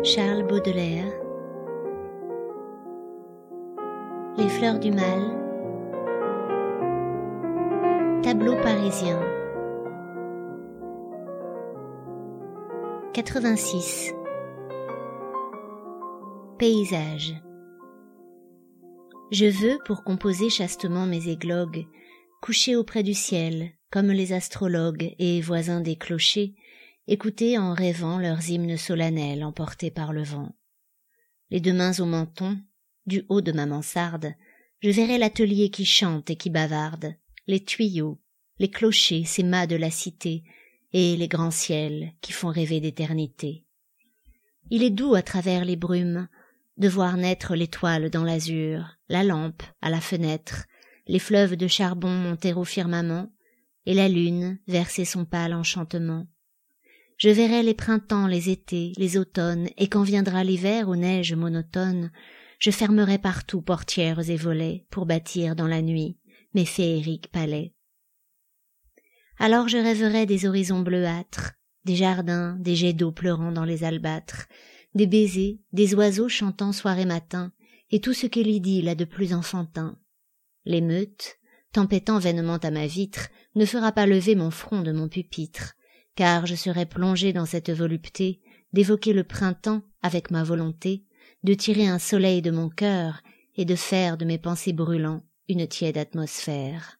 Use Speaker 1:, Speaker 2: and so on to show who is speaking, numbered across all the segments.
Speaker 1: Charles Baudelaire. Les fleurs du mal. Tableau parisien. 86. Paysage. Je veux, pour composer chastement mes églogues, coucher auprès du ciel, comme les astrologues et voisins des clochers, écouter en rêvant leurs hymnes solennels emportés par le vent. Les deux mains au menton, du haut de ma mansarde, je verrai l'atelier qui chante et qui bavarde, les tuyaux, les clochers, ces mâts de la cité, et les grands ciels qui font rêver d'éternité. Il est doux à travers les brumes de voir naître l'étoile dans l'azur, la lampe à la fenêtre, les fleuves de charbon monter au firmament, et la lune verser son pâle enchantement. Je verrai les printemps, les étés, les automnes, et quand viendra l'hiver aux neiges monotones, je fermerai partout portières et volets pour bâtir dans la nuit mes féeriques palais. Alors je rêverai des horizons bleuâtres, des jardins, des jets d'eau pleurant dans les albâtres, des baisers, des oiseaux chantant soir et matin, et tout ce que l'idylle a de plus enfantin. L'émeute, tempêtant vainement à ma vitre, ne fera pas lever mon front de mon pupitre, car je serai plongé dans cette volupté d'évoquer le printemps avec ma volonté, de tirer un soleil de mon cœur et de faire de mes pensées brûlants une tiède atmosphère.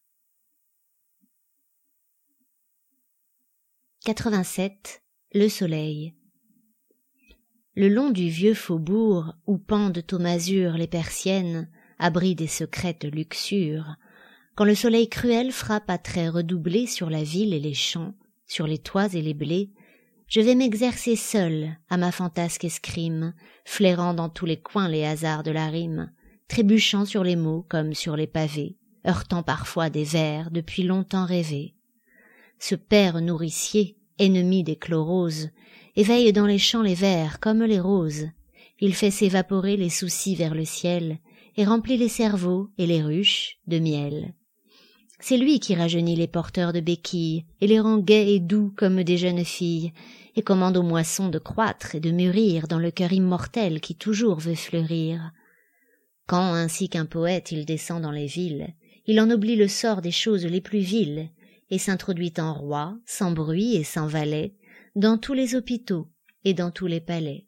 Speaker 1: 87. Le soleil. Le long du vieux faubourg où pendent aux masures les persiennes, abri des secrètes luxures, quand le soleil cruel frappe à traits redoublés sur la ville et les champs, sur les toits et les blés, je vais m'exercer seul à ma fantasque escrime, flairant dans tous les coins les hasards de la rime, trébuchant sur les mots comme sur les pavés, heurtant parfois des vers depuis longtemps rêvés. Ce père nourricier, ennemi des chloroses, éveille dans les champs les vers comme les roses. Il fait s'évaporer les soucis vers le ciel et remplit les cerveaux et les ruches de miel. C'est lui qui rajeunit les porteurs de béquilles et les rend gais et doux comme des jeunes filles, et commande aux moissons de croître et de mûrir dans le cœur immortel qui toujours veut fleurir. Quand, ainsi qu'un poète, il descend dans les villes, il ennoblit le sort des choses les plus viles, et s'introduit en roi, sans bruit et sans valet, dans tous les hôpitaux et dans tous les palais.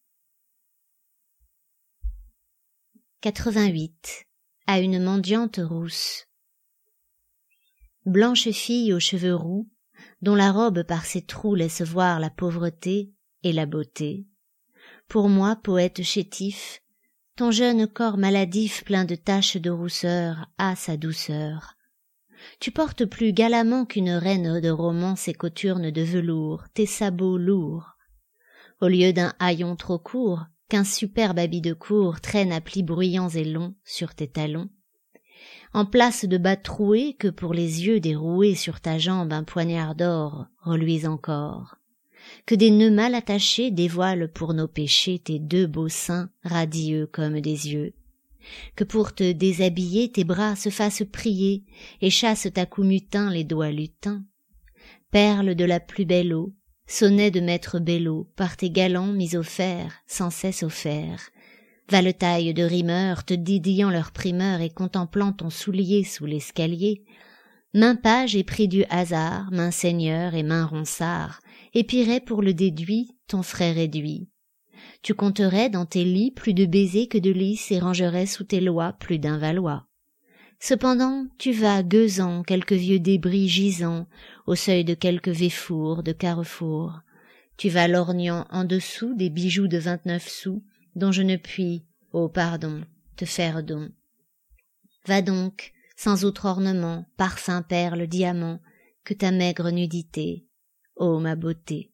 Speaker 1: 88. À une mendiante rousse. Blanche fille aux cheveux roux, dont la robe par ses trous laisse voir la pauvreté et la beauté. Pour moi, poète chétif, ton jeune corps maladif plein de taches de rousseur a sa douceur. Tu portes plus galamment qu'une reine de roman ses cothurnes de velours, tes sabots lourds. Au lieu d'un haillon trop court, qu'un superbe habit de cour traîne à plis bruyants et longs sur tes talons. En place de bas troués que pour les yeux déroués sur ta jambe un poignard d'or reluise encore. Que des nœuds mal attachés dévoilent pour nos péchés tes deux beaux seins radieux comme des yeux. Que pour te déshabiller tes bras se fassent prier et chassent à coups mutins les doigts lutins. Perles de la plus belle eau, sonnets de maître Bello par tes galants mis au fer, sans cesse offerts. Valetaille de rimeurs te dédiant leur primeur et contemplant ton soulier sous l'escalier, main page et prix du hasard, main seigneur et main ronsard, épierait pour le déduit ton frère réduit. Tu compterais dans tes lits plus de baisers que de lys et rangerais sous tes lois plus d'un valois. Cependant, tu vas gueusant quelques vieux débris gisant au seuil de quelques véfours de carrefour. Tu vas lorgnant en dessous des bijoux de 29 sous, dont je ne puis, ô pardon, te faire don. Va donc, sans autre ornement, parfum, perle, diamant, que ta maigre nudité, ô ma beauté.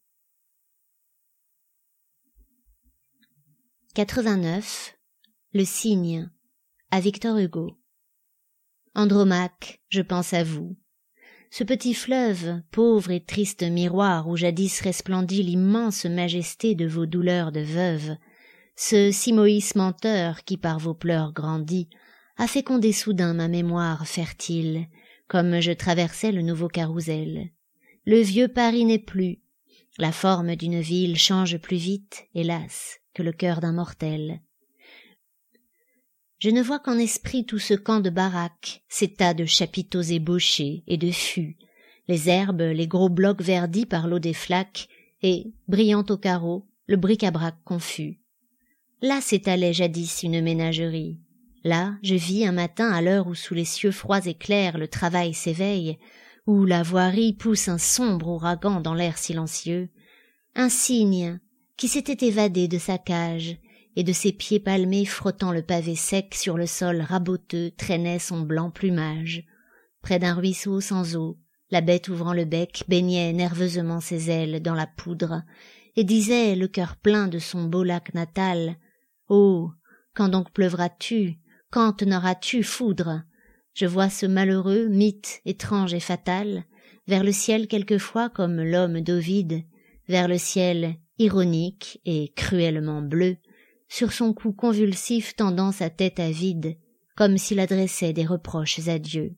Speaker 1: 89. Le cygne, à Victor Hugo. Andromaque, je pense à vous. Ce petit fleuve, pauvre et triste miroir où jadis resplendit l'immense majesté de vos douleurs de veuve, ce Simoïs menteur qui par vos pleurs grandit, a fécondé soudain ma mémoire fertile, comme je traversais le nouveau carrousel. Le vieux Paris n'est plus, La forme d'une ville change plus vite, hélas, que le cœur d'un mortel. Je ne vois qu'en esprit tout ce camp de baraques, ces tas de chapiteaux ébauchés et de fûts, les herbes, les gros blocs verdis par l'eau des flaques, et, brillant au carreau, le bric-à-brac confus. Là s'étalait jadis une ménagerie. Là, je vis un matin à l'heure où sous les cieux froids et clairs le travail s'éveille, où la voirie pousse un sombre ouragan dans l'air silencieux, un cygne qui s'était évadé de sa cage, et de ses pieds palmés frottant le pavé sec sur le sol raboteux traînait son blanc plumage. Près d'un ruisseau sans eau, la bête ouvrant le bec baignait nerveusement ses ailes dans la poudre, et disait, le cœur plein de son beau lac natal, « Oh, quand donc pleuvras-tu, quand n'auras-tu foudre ?» Je vois ce malheureux mythe étrange et fatal, vers le ciel quelquefois comme l'homme d'Ovide, vers le ciel ironique et cruellement bleu, sur son cou convulsif tendant sa tête avide, comme s'il adressait des reproches à Dieu.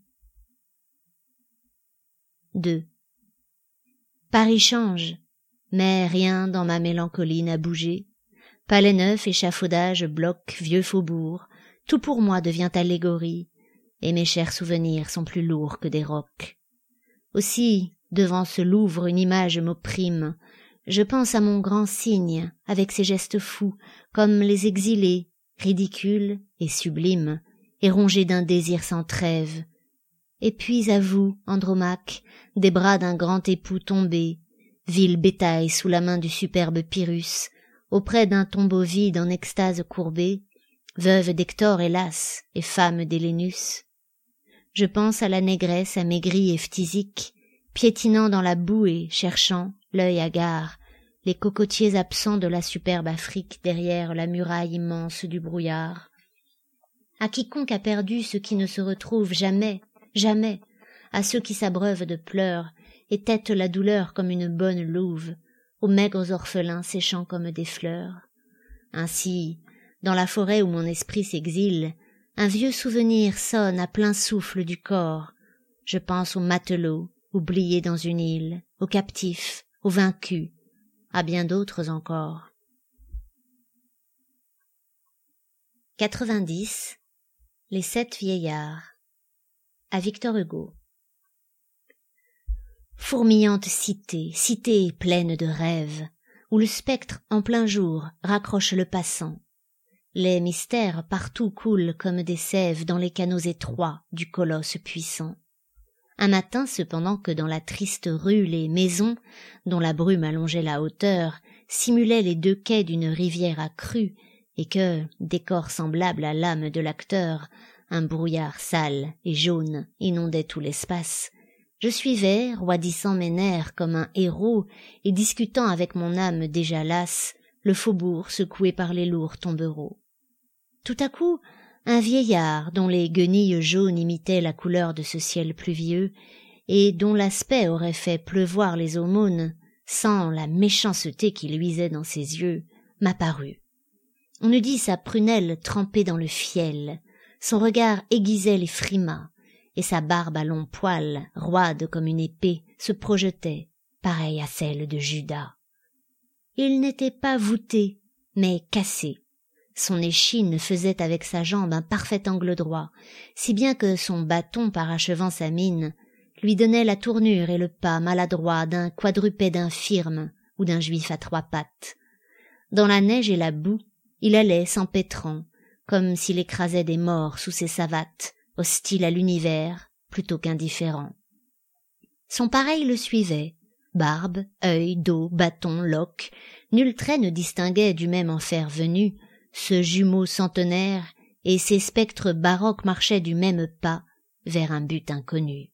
Speaker 1: 2. Paris change, mais rien dans ma mélancolie n'a bougé. Palais neuf, échafaudage, bloc, vieux faubourg, tout pour moi devient allégorie, et mes chers souvenirs sont plus lourds que des rocs. Aussi, devant ce Louvre une image m'opprime, je pense à mon grand cygne, avec ses gestes fous, comme les exilés, ridicules et sublimes, et rongés d'un désir sans trêve. Et puis à vous, Andromaque, des bras d'un grand époux tombé, vil bétail sous la main du superbe Pyrrhus, auprès d'un tombeau vide en extase courbée, veuve d'Hector hélas, et femme d'Hélénus. Je pense à la négresse amaigrie et phthisique, piétinant dans la boue et cherchant, l'œil hagard, les cocotiers absents de la superbe Afrique derrière la muraille immense du brouillard. À quiconque a perdu ce qui ne se retrouve jamais, jamais, à ceux qui s'abreuvent de pleurs et têtent la douleur comme une bonne louve, aux maigres orphelins séchant comme des fleurs. Ainsi, dans la forêt où mon esprit s'exile, un vieux souvenir sonne à plein souffle du corps. Je pense aux matelots, oubliés dans une île, aux captifs, aux vaincus, à bien d'autres encore. 90. Les 7 vieillards. À Victor Hugo. Fourmillante cité, cité pleine de rêves, où le spectre en plein jour raccroche le passant. Les mystères partout coulent comme des sèves dans les canaux étroits du colosse puissant. Un matin cependant que dans la triste rue les maisons, dont la brume allongeait la hauteur, simulaient les 2 quais d'une rivière accrue, et que, décor semblable à l'âme de l'acteur, un brouillard sale et jaune inondait tout l'espace, je suivais, roidissant mes nerfs comme un héros et discutant avec mon âme déjà lasse, le faubourg secoué par les lourds tombereaux. Tout à coup, un vieillard dont les guenilles jaunes imitaient la couleur de ce ciel pluvieux et dont l'aspect aurait fait pleuvoir les aumônes sans la méchanceté qui luisait dans ses yeux, m'apparut. On eût dit sa prunelle trempée dans le fiel, son regard aiguisait les frimas, et sa barbe à longs poils, roide comme une épée, se projetait, pareille à celle de Judas. Il n'était pas voûté, mais cassé. Son échine faisait avec sa jambe un parfait angle droit, si bien que son bâton parachevant sa mine lui donnait la tournure et le pas maladroit d'un quadrupède infirme ou d'un juif à 3 pattes. Dans la neige et la boue, il allait s'empêtrant, comme s'il écrasait des morts sous ses savates, hostile à l'univers plutôt qu'indifférent. Son pareil le suivait, barbe, œil, dos, bâton, loques, nul trait ne distinguait du même enfer venu, ce jumeau centenaire et ces spectres baroques marchaient du même pas vers un but inconnu.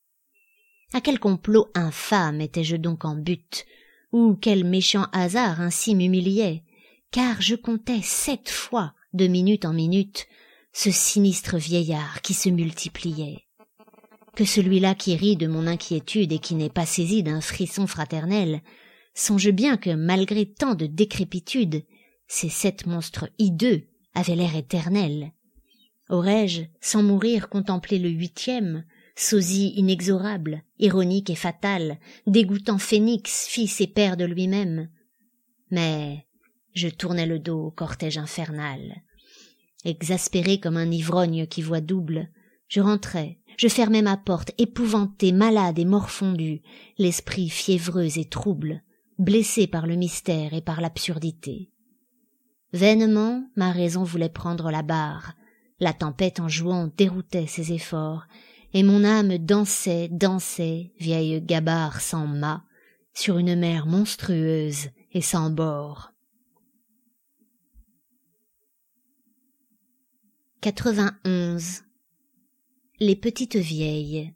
Speaker 1: À quel complot infâme étais-je donc en butte, ou quel méchant hasard ainsi m'humiliait, car je comptais 7 fois, de minute en minute, ce sinistre vieillard qui se multipliait. Que celui-là qui rit de mon inquiétude et qui n'est pas saisi d'un frisson fraternel, songe bien que malgré tant de décrépitude, ces 7 monstres hideux avaient l'air éternel. Aurais-je, sans mourir, contemplé le 8e, sosie inexorable, ironique et fatal, dégoûtant phénix, fils et père de lui-même? Mais Je tournais le dos au cortège infernal. Exaspéré comme un ivrogne qui voit double, je rentrais, je fermais ma porte, épouvanté, malade et morfondu, l'esprit fiévreux et trouble, blessé par le mystère et par l'absurdité. Vainement, ma raison voulait prendre la barre, la tempête en jouant déroutait ses efforts, et mon âme dansait, vieille gabarre sans mât, sur une mer monstrueuse et sans bord. 91. Les petites vieilles.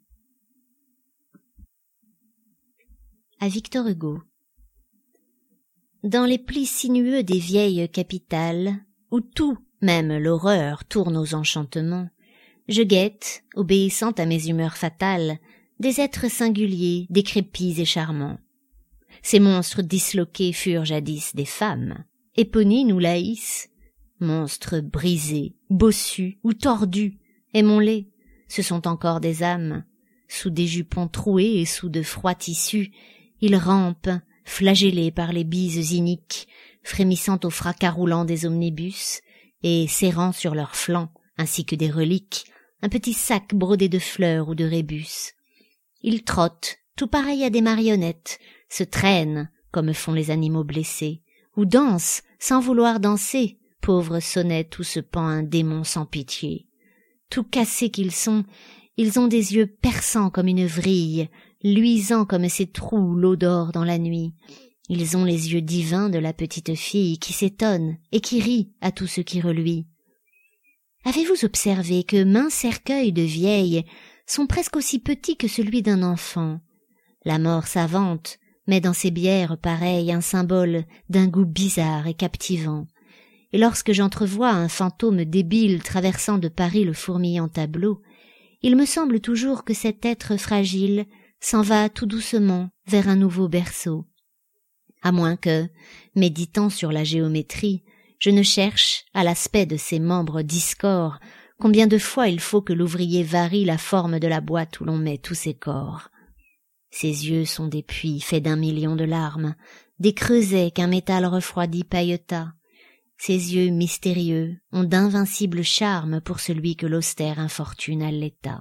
Speaker 1: À Victor Hugo. Dans les plis sinueux des vieilles capitales, où tout, même l'horreur, tourne aux enchantements, je guette, obéissant à mes humeurs fatales, des êtres singuliers, décrépits et charmants. Ces monstres disloqués furent jadis des femmes, Éponine ou Laïs, monstres brisés, bossus ou tordus, aimons-les, ce sont encore des âmes. Sous des jupons troués et sous de froids tissus, ils rampent, flagellés par les bises iniques, frémissant au fracas roulant des omnibus, et serrant sur leurs flancs, ainsi que des reliques, un petit sac brodé de fleurs ou de rébus. Ils trottent, tout pareils à des marionnettes, se traînent, comme font les animaux blessés, ou dansent, sans vouloir danser, pauvres sonnettes où se pend un démon sans pitié. Tout cassés qu'ils sont, ils ont des yeux perçants comme une vrille, luisants comme ces trous où l'eau dort dans la nuit. Ils ont les yeux divins de la petite fille qui s'étonne et qui rit à tout ce qui reluit. Avez-vous observé que maint cercueil de vieille sont presque aussi petits que celui d'un enfant? La mort savante met dans ces bières pareilles un symbole d'un goût bizarre et captivant. Et lorsque j'entrevois un fantôme débile traversant de Paris le fourmillant tableau, il me semble toujours que cet être fragile s'en va tout doucement vers un nouveau berceau. À moins que, méditant sur la géométrie, je ne cherche, à l'aspect de ses membres discords, combien de fois il faut que l'ouvrier varie la forme de la boîte où l'on met tous ses corps. Ses yeux sont des puits faits d'1 million de larmes, des creusets qu'un métal refroidi pailleta. Ses yeux mystérieux ont d'invincibles charmes pour celui que l'austère infortune allaita.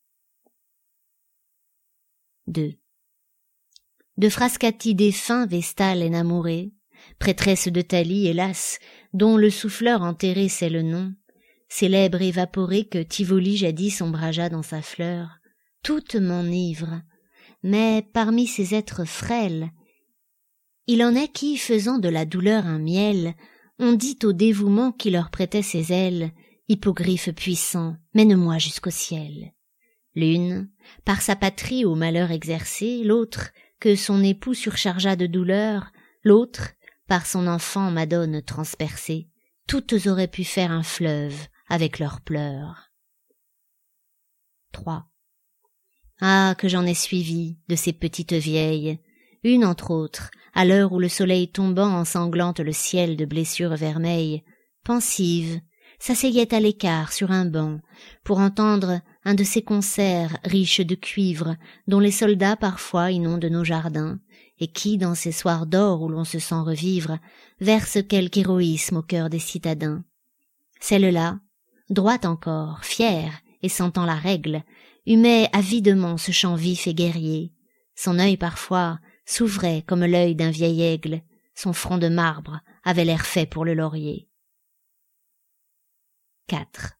Speaker 1: 2. De Frascati défunt Vestale énamourée, prêtresse de Thalie, hélas, dont le souffleur enterré sait le nom, célèbre évaporée que Tivoli jadis ombragea dans sa fleur, toute m'enivre, mais parmi ces êtres frêles, il en est qui, faisant de la douleur un miel, on dit au dévouement qui leur prêtait ses ailes, hippogriffe puissant, mène-moi jusqu'au ciel. L'une, par sa patrie au malheur exercé, l'autre, que son époux surchargea de douleur, l'autre, par son enfant Madone transpercée, toutes auraient pu faire un fleuve avec leurs pleurs. 3. Ah, que j'en ai suivi, de ces petites vieilles, une entre autres, à l'heure où le soleil tombant ensanglante le ciel de blessures vermeilles, pensive, s'asseyait à l'écart sur un banc, pour entendre un de ces concerts riches de cuivre, dont les soldats parfois inondent nos jardins, et qui, dans ces soirs d'or où l'on se sent revivre, versent quelque héroïsme au cœur des citadins. Celle-là, droite encore, fière, et sentant la règle, humait avidement ce chant vif et guerrier. Son œil parfois s'ouvrait comme l'œil d'un vieil aigle, son front de marbre avait l'air fait pour le laurier. 4.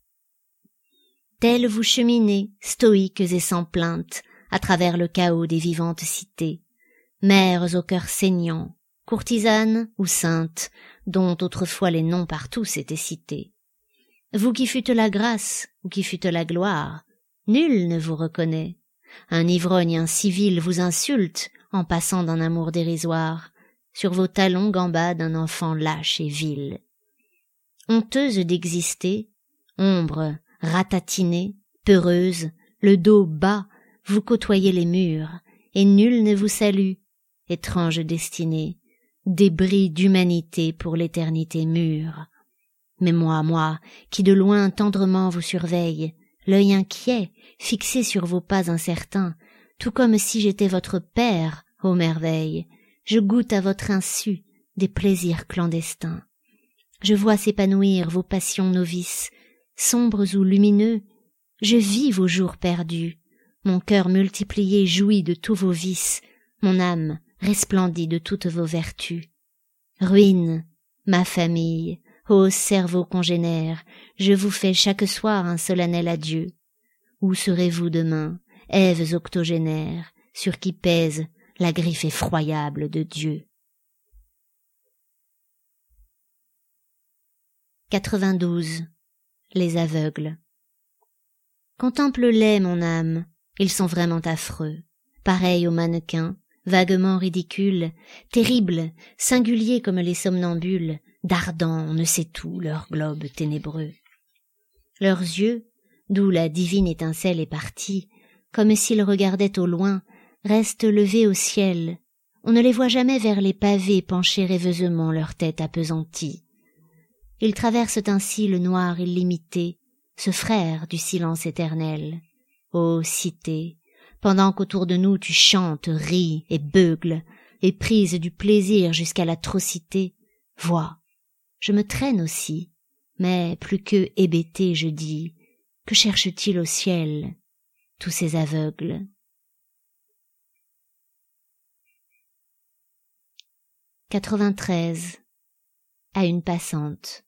Speaker 1: Tels vous cheminez, stoïques et sans plainte, à travers le chaos des vivantes cités, mères au cœur saignant, courtisanes ou saintes, dont autrefois les noms partout s'étaient cités. Vous qui fûtes la grâce ou qui fûtes la gloire, nul ne vous reconnaît. Un ivrogne incivil vous insulte en passant d'un amour dérisoire. Sur vos talons gambade un enfant lâche et vil. Honteuse d'exister, ombre, ratatinée, peureuse, le dos bas, vous côtoyez les murs, et nul ne vous salue, étrange destinée, débris d'humanité pour l'éternité mûre. Mais moi, qui de loin tendrement vous surveille, l'œil inquiet, fixé sur vos pas incertains, tout comme si j'étais votre père, ô merveille, je goûte à votre insu, des plaisirs clandestins. Je vois s'épanouir vos passions novices, sombres ou lumineux, je vis vos jours perdus, mon cœur multiplié jouit de tous vos vices, mon âme resplendit de toutes vos vertus. Ruine, ma famille, ô cerveaux congénères, je vous fais chaque soir un solennel adieu. Où serez-vous demain, Èves octogénaires, sur qui pèse la griffe effroyable de Dieu? 92. Les aveugles. Contemple-les, mon âme, ils sont vraiment affreux, pareils aux mannequins, vaguement ridicules, terribles, singuliers comme les somnambules, dardant on ne sait où leur globe ténébreux. Leurs yeux, d'où la divine étincelle est partie, comme s'ils regardaient au loin, restent levés au ciel. On ne les voit jamais vers les pavés pencher rêveusement leur tête appesantie. Ils traversent ainsi le noir illimité, ce frère du silence éternel. Ô cité, pendant qu'autour de nous tu chantes, ris et beugles, et prises du plaisir jusqu'à l'atrocité, vois, je me traîne aussi, mais plus que hébété je dis, que cherchent-ils au ciel, tous ces aveugles? 93. À une passante.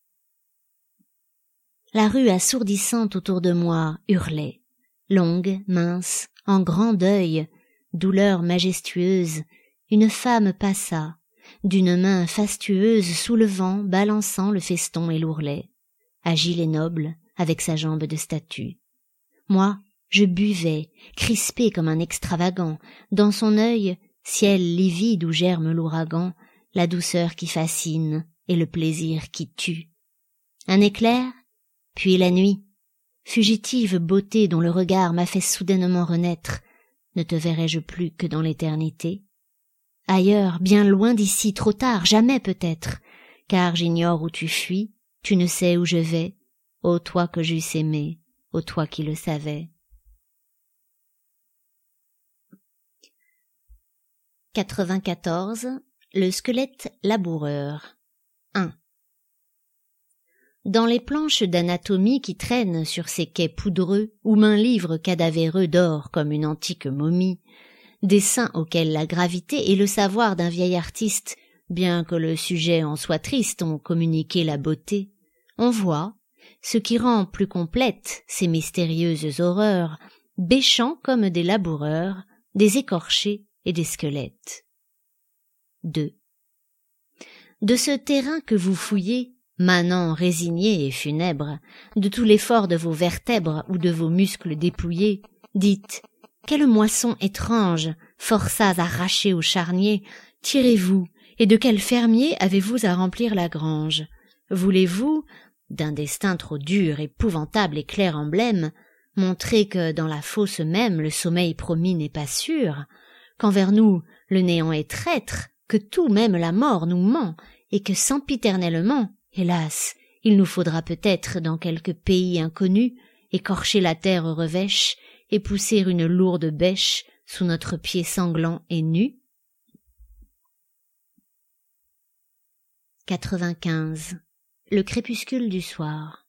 Speaker 1: La rue assourdissante autour de moi hurlait, longue, mince, en grand deuil, douleur majestueuse, une femme passa, d'une main fastueuse soulevant, balançant le feston et l'ourlet, agile et noble, avec sa jambe de statue. Moi, je buvais, crispé comme un extravagant, dans son œil, ciel livide où germe l'ouragan, la douceur qui fascine et le plaisir qui tue. Un éclair, puis la nuit, fugitive beauté dont le regard m'a fait soudainement renaître, ne te verrai-je plus que dans l'éternité? Ailleurs, bien loin d'ici, trop tard, jamais peut-être, car j'ignore où tu fuis, tu ne sais où je vais, ô toi que j'eusse aimé, ô toi qui le savais. 94. Le squelette laboureur. 1. Dans les planches d'anatomie qui traînent sur ces quais poudreux, où maint livre cadavéreux dort comme une antique momie, dessin auquel la gravité et le savoir d'un vieil artiste, bien que le sujet en soit triste, ont communiqué la beauté, on voit, ce qui rend plus complètes ces mystérieuses horreurs, bêchant comme des laboureurs, des écorchés et des squelettes. 2. De ce terrain que vous fouillez, manant résigné et funèbre, de tout l'effort de vos vertèbres ou de vos muscles dépouillés, dites, quelle moisson étrange, forçats arrachés au charnier, tirez-vous, et de quel fermier avez-vous à remplir la grange? Voulez-vous, d'un destin trop dur, épouvantable et clair emblème, montrer que dans la fosse même le sommeil promis n'est pas sûr, qu'envers nous le néant est traître, que tout, même la mort, nous ment, et que sempiternellement, hélas, il nous faudra peut-être, dans quelque pays inconnu, écorcher la terre revêche et pousser une lourde bêche sous notre pied sanglant et nu? 95. Le crépuscule du soir.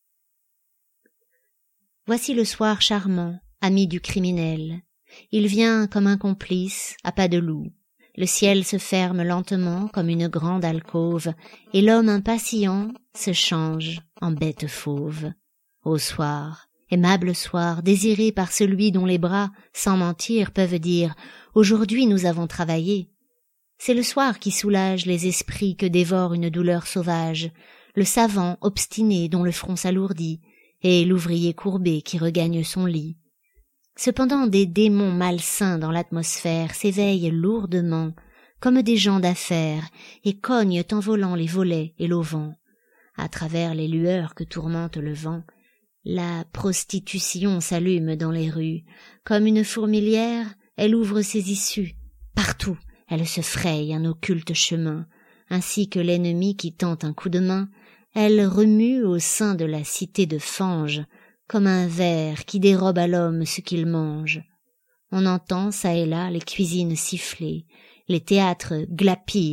Speaker 1: Voici le soir charmant, ami du criminel. Il vient comme un complice, à pas de loup. Le ciel se ferme lentement comme une grande alcôve, et l'homme impatient se change en bête fauve. Ô soir, aimable soir, désiré par celui dont les bras, sans mentir, peuvent dire « Aujourd'hui nous avons travaillé ». C'est le soir qui soulage les esprits que dévore une douleur sauvage, le savant obstiné dont le front s'alourdit, et l'ouvrier courbé qui regagne son lit. Cependant des démons malsains dans l'atmosphère s'éveillent lourdement, comme des gens d'affaires, et cognent en volant les volets et l'auvent. À travers les lueurs que tourmente le vent, la prostitution s'allume dans les rues. Comme une fourmilière, elle ouvre ses issues. Partout, elle se fraye un occulte chemin. Ainsi que l'ennemi qui tente un coup de main, elle remue au sein de la cité de fange, comme un ver qui dérobe à l'homme ce qu'il mange. On entend çà et là les cuisines siffler, les théâtres glapir,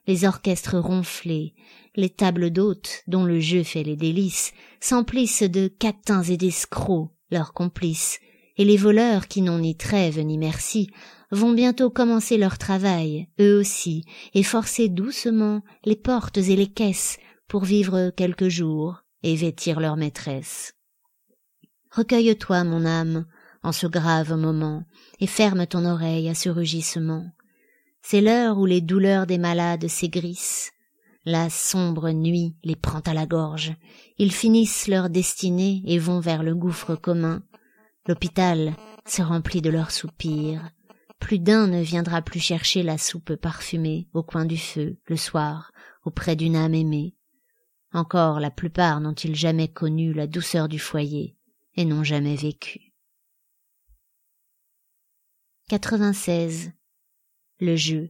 Speaker 1: les orchestres ronflés, les tables d'hôtes, dont le jeu fait les délices, s'emplissent de catins et d'escrocs, leurs complices, et les voleurs qui n'ont ni trêve ni merci vont bientôt commencer leur travail, eux aussi, et forcer doucement les portes et les caisses pour vivre quelques jours et vêtir leur maîtresse. Recueille-toi, mon âme, en ce grave moment, et ferme ton oreille à ce rugissement. C'est l'heure où les douleurs des malades s'aigrissent. La sombre nuit les prend à la gorge. Ils finissent leur destinée et vont vers le gouffre commun. L'hôpital se remplit de leurs soupirs. Plus d'un ne viendra plus chercher la soupe parfumée au coin du feu, le soir, auprès d'une âme aimée. Encore la plupart n'ont-ils jamais connu la douceur du foyer et n'ont jamais vécu. 96. Le jeu.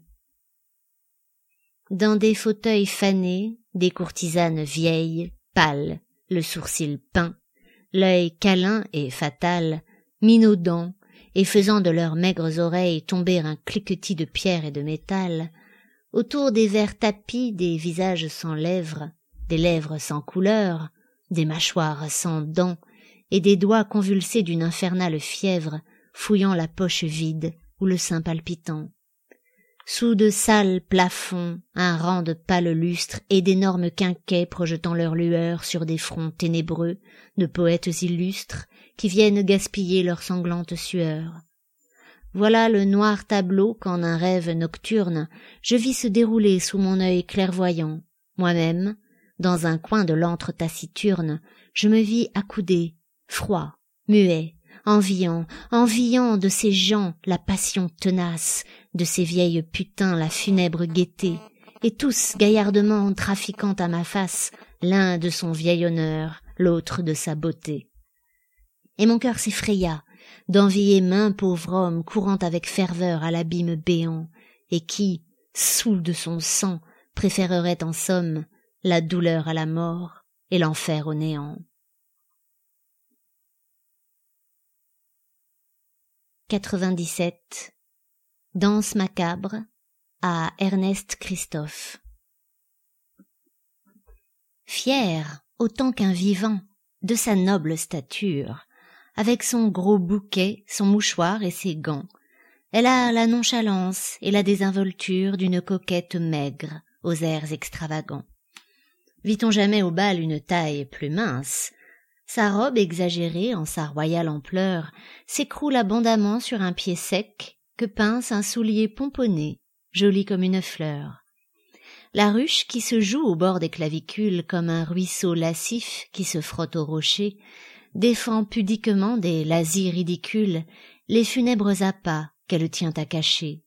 Speaker 1: Dans des fauteuils fanés, des courtisanes vieilles, pâles, le sourcil peint, l'œil câlin et fatal, minaudant et faisant de leurs maigres oreilles tomber un cliquetis de pierre et de métal, autour des verts tapis des visages sans lèvres, des lèvres sans couleur, des mâchoires sans dents, et des doigts convulsés d'une infernale fièvre, fouillant la poche vide ou le sein palpitant. Sous de sales plafonds, un rang de pâles lustres et d'énormes quinquets projetant leurs lueurs sur des fronts ténébreux de poètes illustres qui viennent gaspiller leurs sanglantes sueurs. Voilà le noir tableau qu'en un rêve nocturne je vis se dérouler sous mon œil clairvoyant. Moi-même, dans un coin de l'antre taciturne, je me vis accoudé, froid, muet, enviant de ces gens la passion tenace, de ces vieilles putains la funèbre gaieté, et tous gaillardement trafiquant à ma face, l'un de son vieil honneur, l'autre de sa beauté. Et mon cœur s'effraya d'envier maint pauvre homme courant avec ferveur à l'abîme béant, et qui, saoul de son sang, préférerait en somme la douleur à la mort et l'enfer au néant. 97. Danse macabre à Ernest Christophe. Fier, autant qu'un vivant, de sa noble stature, avec son gros bouquet, son mouchoir et ses gants, elle a la nonchalance et la désinvolture d'une coquette maigre aux airs extravagants. Vit-on jamais au bal une taille plus mince? Sa robe exagérée en sa royale ampleur s'écroule abondamment sur un pied sec que pince un soulier pomponné, joli comme une fleur. La ruche qui se joue au bord des clavicules comme un ruisseau lascif qui se frotte au rocher défend pudiquement des lazis ridicules les funèbres appâts qu'elle tient à cacher.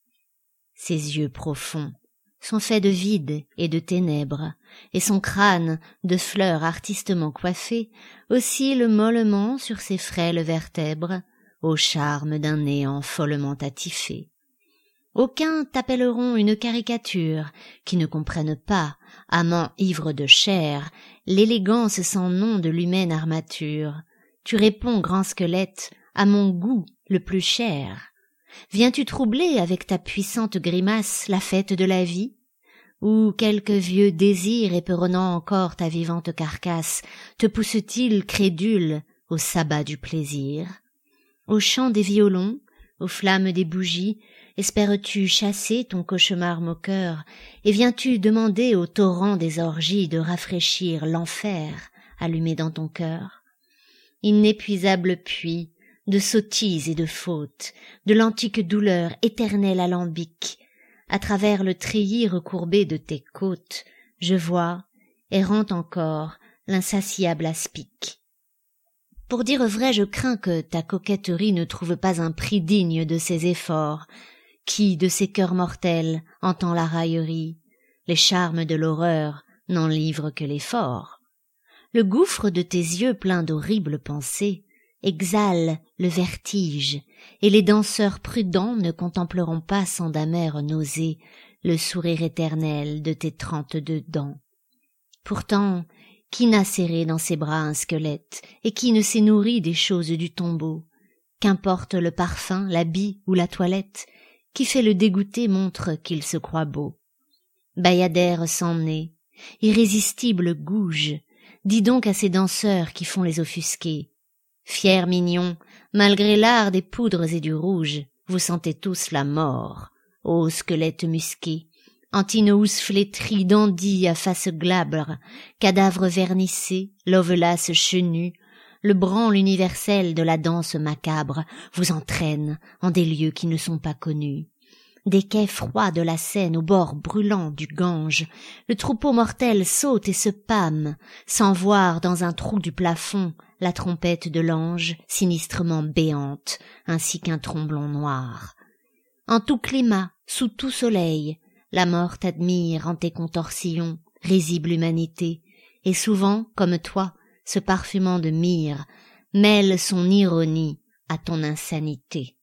Speaker 1: Ses yeux profonds sont faits de vide et de ténèbres, et son crâne, de fleurs artistement coiffé, oscille mollement sur ses frêles vertèbres, au charme d'un néant follement attifé. Aucuns t'appelleront une caricature, qui ne comprennent pas, amants ivres de chair, l'élégance sans nom de l'humaine armature. Tu réponds, grand squelette, à mon goût le plus cher. Viens-tu troubler avec ta puissante grimace la fête de la vie? Ou quelque vieux désir éperonnant encore ta vivante carcasse te pousse-t-il, crédule, au sabbat du plaisir? Au chant des violons, aux flammes des bougies, espères-tu chasser ton cauchemar moqueur, et viens-tu demander au torrent des orgies de rafraîchir l'enfer allumé dans ton cœur? Inépuisable puits de sottises et de fautes, de l'antique douleur éternelle alambic, à travers le treillis recourbé de tes côtes, je vois, errant encore, l'insatiable aspic. Pour dire vrai, je crains que ta coquetterie ne trouve pas un prix digne de ses efforts. Qui, de ces cœurs mortels, entend la raillerie? Les charmes de l'horreur n'en livrent que l'effort. Le gouffre de tes yeux pleins d'horribles pensées exhale le vertige, et les danseurs prudents ne contempleront pas sans d'amères nausées le sourire éternel de tes 32 dents. Pourtant, qui n'a serré dans ses bras un squelette, et qui ne s'est nourri des choses du tombeau? Qu'importe le parfum, l'habit ou la toilette, qui fait le dégoûté montre qu'il se croit beau. bayadère sans nez, irrésistible gouge, dis donc à ces danseurs qui font les offusqués. Fiers mignons, malgré l'art des poudres et du rouge, vous sentez tous la mort, ô squelettes musqués, Antinous flétri, dandy à face glabre, cadavre vernissé, lovelace chenu, le branle universel de la danse macabre vous entraîne en des lieux qui ne sont pas connus. Des quais froids de la Seine au bord brûlant du Gange, le troupeau mortel saute et se pâme, sans voir dans un trou du plafond la trompette de l'ange sinistrement béante, ainsi qu'un tromblon noir. En tout climat, sous tout soleil, la mort t'admire en tes contorsions, risible humanité, et souvent, comme toi, se parfumant de myrrhe, mêle son ironie à ton insanité.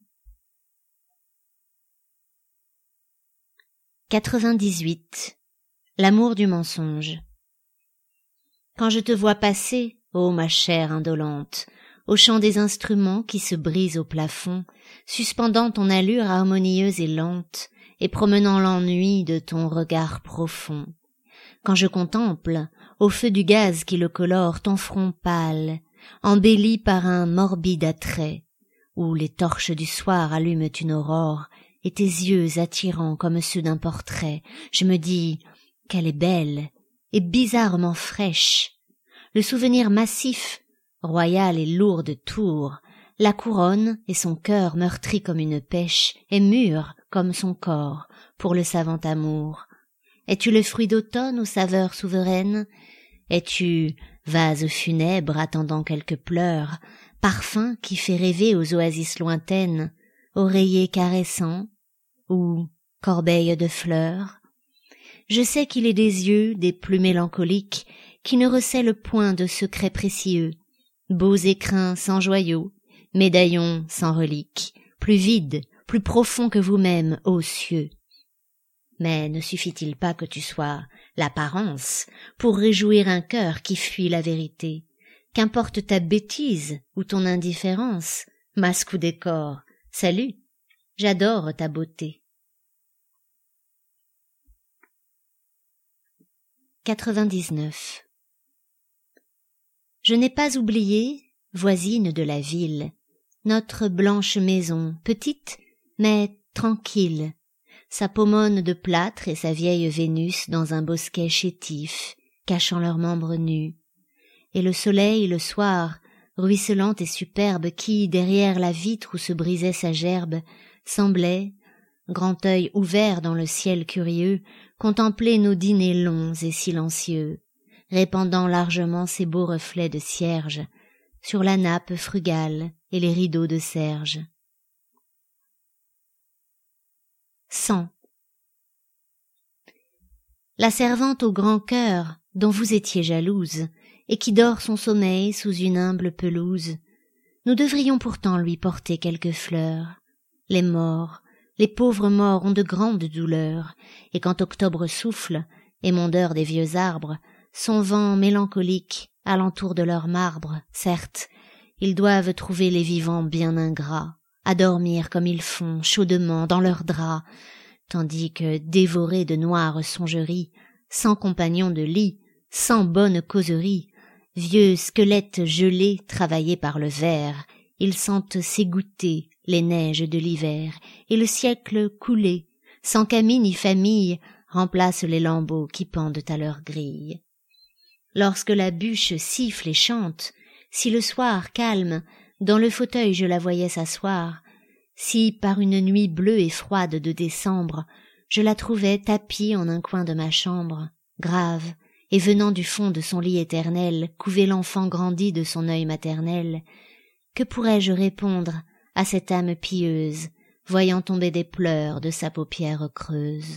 Speaker 1: 98. L'amour du mensonge. Quand je te vois passer, ô ma chère indolente, au chant des instruments qui se brisent au plafond, suspendant ton allure harmonieuse et lente, et promenant l'ennui de ton regard profond. Quand je contemple, au feu du gaz qui le colore, ton front pâle, embelli par un morbide attrait, où les torches du soir allument une aurore, et tes yeux attirants comme ceux d'un portrait, je me dis qu'elle est belle et bizarrement fraîche. Le souvenir massif, royal et lourd de tours, la couronne et son cœur meurtri comme une pêche, est mûr comme son corps pour le savant amour. Es-tu le fruit d'automne aux saveurs souveraines? Es-tu vase funèbre attendant quelques pleurs, parfum qui fait rêver aux oasis lointaines, oreiller caressant ou corbeille de fleurs? Je sais qu'il est des yeux des plus mélancoliques qui ne recèlent point de secrets précieux, beaux écrins sans joyaux, médaillons sans reliques, plus vides, plus profonds que vous-même, ô cieux. Mais ne suffit-il pas que tu sois l'apparence pour réjouir un cœur qui fuit la vérité? Qu'importe ta bêtise ou ton indifférence, masque ou décor, salut, j'adore ta beauté. 99. Je n'ai pas oublié, voisine de la ville, notre blanche maison, petite mais tranquille, sa pomone de plâtre et sa vieille Vénus dans un bosquet chétif, cachant leurs membres nus, et le soleil le soir, ruisselant et superbe, qui, derrière la vitre où se brisait sa gerbe, semblait, grand œil ouvert dans le ciel curieux, contempler nos dîners longs et silencieux, répandant largement ses beaux reflets de cierge sur la nappe frugale et les rideaux de serge. 100. La servante au grand cœur, dont vous étiez jalouse, et qui dort son sommeil sous une humble pelouse, nous devrions pourtant lui porter quelques fleurs. Les morts, les pauvres morts ont de grandes douleurs, et quand octobre souffle, émondeur des vieux arbres, son vent mélancolique alentour de leur marbre, certes, ils doivent trouver les vivants bien ingrats, à dormir comme ils font, chaudement, dans leurs draps, tandis que, dévorés de noires songeries, sans compagnons de lit, sans bonne causerie, vieux squelettes gelés travaillés par le ver, ils sentent s'égoutter les neiges de l'hiver, et le siècle coulé, sans qu'amis ni famille remplacent les lambeaux qui pendent à leur grille. Lorsque la bûche siffle et chante, si le soir calme, dans le fauteuil je la voyais s'asseoir, si par une nuit bleue et froide de décembre, je la trouvais tapie en un coin de ma chambre, grave, et venant du fond de son lit éternel couver l'enfant grandi de son œil maternel, que pourrais-je répondre à cette âme pieuse, voyant tomber des pleurs de sa paupière creuse?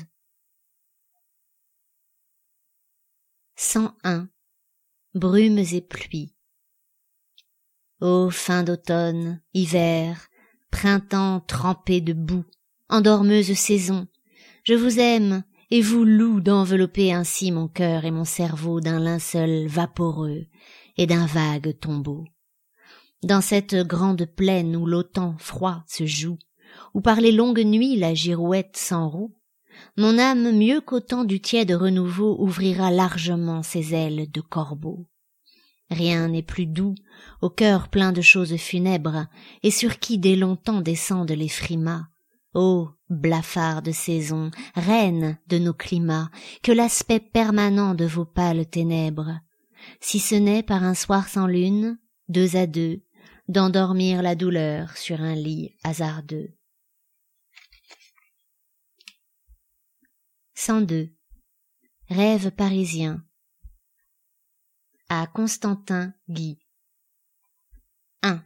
Speaker 1: 101. Brumes et pluies. Ô fin d'automne, hiver, printemps trempé de boue, endormeuse saison, je vous aime et vous loue d'envelopper ainsi mon cœur et mon cerveau d'un linceul vaporeux et d'un vague tombeau. Dans cette grande plaine où l'automne froid se joue, où par les longues nuits la girouette s'enroue, mon âme mieux qu'au temps du tiède renouveau ouvrira largement ses ailes de corbeau. Rien n'est plus doux, au cœur plein de choses funèbres, et sur qui dès longtemps descendent les frimas. Ô blafarde saison, reine de nos climats, que l'aspect permanent de vos pâles ténèbres, si ce n'est par un soir sans lune, deux à deux, d'endormir la douleur sur un lit hasardeux. 102. Rêve parisien. À Constantin Guy. 1.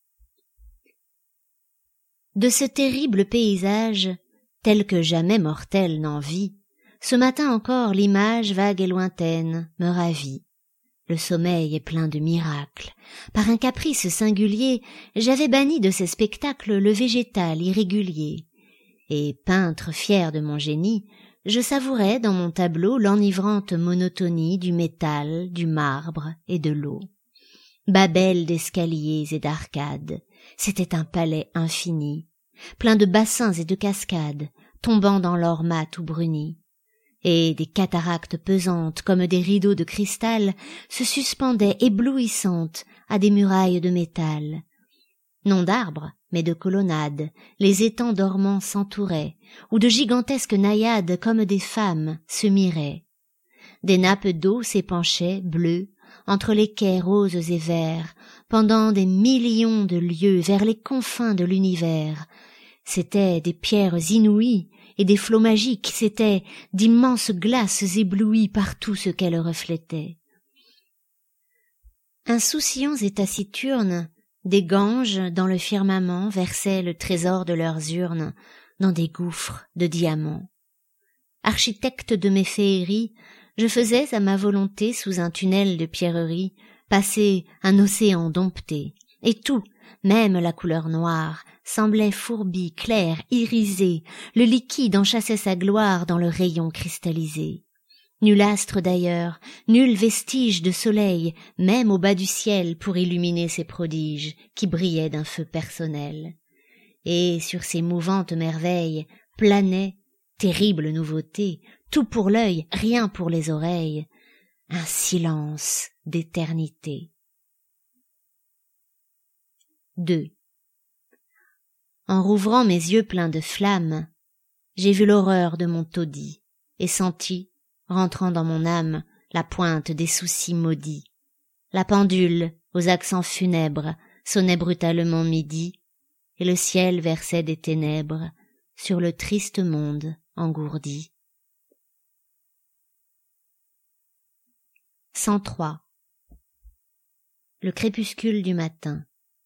Speaker 1: De ce terrible paysage, tel que jamais mortel n'en vit, ce matin encore l'image vague et lointaine me ravit. Le sommeil est plein de miracles. Par un caprice singulier, j'avais banni de ces spectacles le végétal irrégulier. Et peintre fier de mon génie, je savourais dans mon tableau l'enivrante monotonie du métal, du marbre et de l'eau. Babel d'escaliers et d'arcades, c'était un palais infini, plein de bassins et de cascades, tombant dans l'or mat ou bruni. Et des cataractes pesantes comme des rideaux de cristal se suspendaient éblouissantes à des murailles de métal. Non d'arbres, mais de colonnades, les étangs dormants s'entouraient, où de gigantesques naïades comme des femmes se miraient. Des nappes d'eau s'épanchaient, bleues, entre les quais roses et verts, pendant des millions de lieues vers les confins de l'univers. C'étaient des pierres inouïes et des flots magiques, c'étaient d'immenses glaces éblouies par tout ce qu'elles reflétaient. Insouciants et taciturnes, des Ganges dans le firmament versaient le trésor de leurs urnes dans des gouffres de diamants. Architecte de mes féeries, je faisais à ma volonté sous un tunnel de pierreries passer un océan dompté, et tout, même la couleur noire, semblait fourbi, clair, irisé, le liquide enchâssait sa gloire dans le rayon cristallisé. Nul astre d'ailleurs, nul vestige de soleil, même au bas du ciel pour illuminer ces prodiges qui brillaient d'un feu personnel. Et sur ces mouvantes merveilles planait, terrible nouveauté, tout pour l'œil, rien pour les oreilles, un silence d'éternité. 2. En rouvrant mes yeux pleins de flammes, j'ai vu l'horreur de mon taudis, et senti, rentrant dans mon âme, la pointe des soucis maudits. La pendule, aux accents funèbres, sonnait brutalement midi, et le ciel versait des ténèbres sur le triste monde engourdi. 103. Le crépuscule du matin.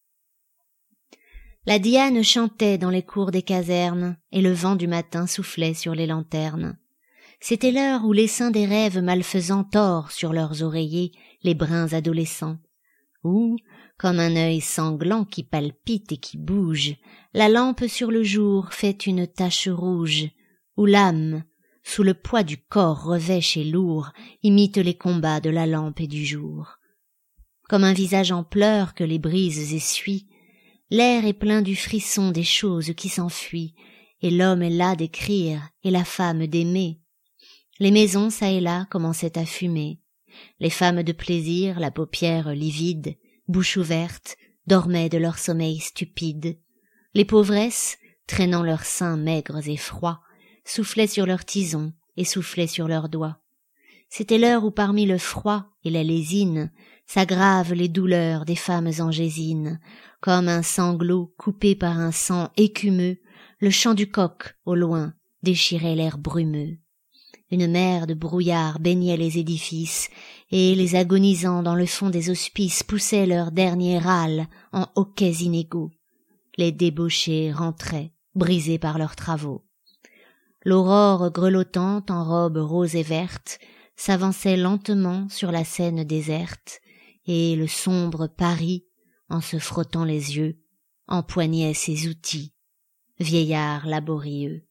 Speaker 1: La diane chantait dans les cours des casernes, et le vent du matin soufflait sur les lanternes. C'était l'heure où l'essaim des rêves malfaisants tord sur leurs oreillers les brins adolescents, où, comme un œil sanglant qui palpite et qui bouge, la lampe sur le jour fait une tache rouge, où l'âme, sous le poids du corps revêche et lourd, imite les combats de la lampe et du jour. Comme un visage en pleurs que les brises essuient, l'air est plein du frisson des choses qui s'enfuient, et l'homme est las d'écrire, et la femme d'aimer. Les maisons, çà et là, commençaient à fumer. Les femmes de plaisir, la paupière livide, bouche ouverte, dormaient de leur sommeil stupide. Les pauvresses, traînant leurs seins maigres et froids, soufflaient sur leurs tisons et soufflaient sur leurs doigts. C'était l'heure où parmi le froid et la lésine s'aggravent les douleurs des femmes angésines, comme un sanglot coupé par un sang écumeux, le chant du coq, au loin, déchirait l'air brumeux. Une mer de brouillard baignait les édifices, et les agonisants dans le fond des hospices poussaient leur dernier râle en hoquets inégaux. Les débauchés rentraient, brisés par leurs travaux. L'aurore grelottante en robe rose et verte s'avançait lentement sur la Seine déserte, et le sombre Paris, en se frottant les yeux, empoignait ses outils, vieillard laborieux.